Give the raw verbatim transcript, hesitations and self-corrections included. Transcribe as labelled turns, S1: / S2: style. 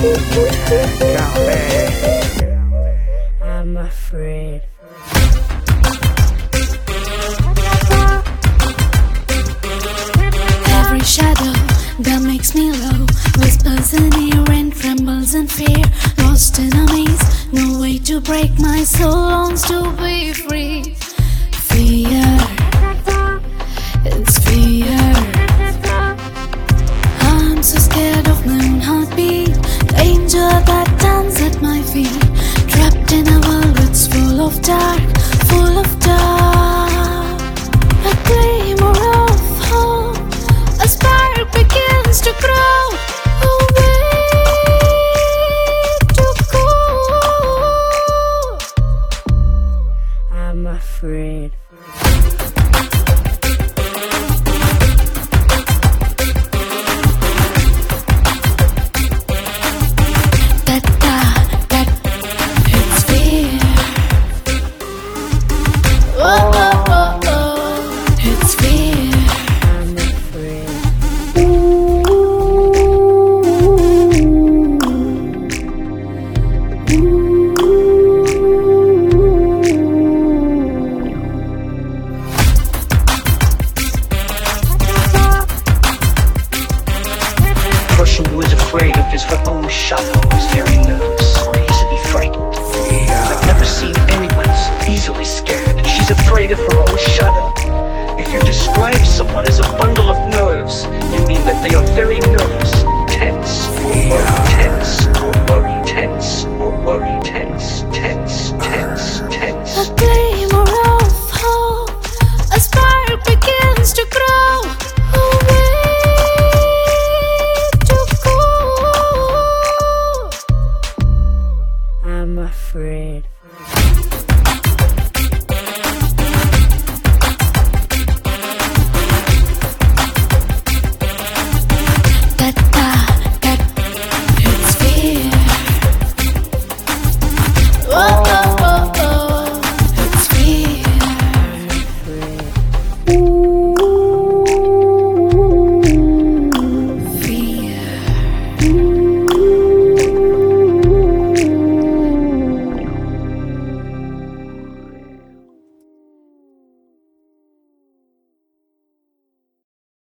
S1: I'm afraid.
S2: Every shadow that makes me low whispers in ear and trembles in fear. Lost in a maze, no way to break. My soul longs to be free. Fear, it's fear. I'm so scared of my own heartbeat. Danger that dance at my feet. Trapped in a world that's full of dark, full of dark. A glimmer of hope, a spark begins to grow. A way to go.
S1: I'm afraid.
S2: That, that, that, it's fear. Oh, oh, oh, oh, it's fear.
S1: I'm afraid.
S3: Person who is afraid of his own shadow is very nervous or easily frightened. I've never seen anyone easily scared. She's afraid of her own shadow. If you describe someone as a bundle of nerves, you mean that they are very nervous.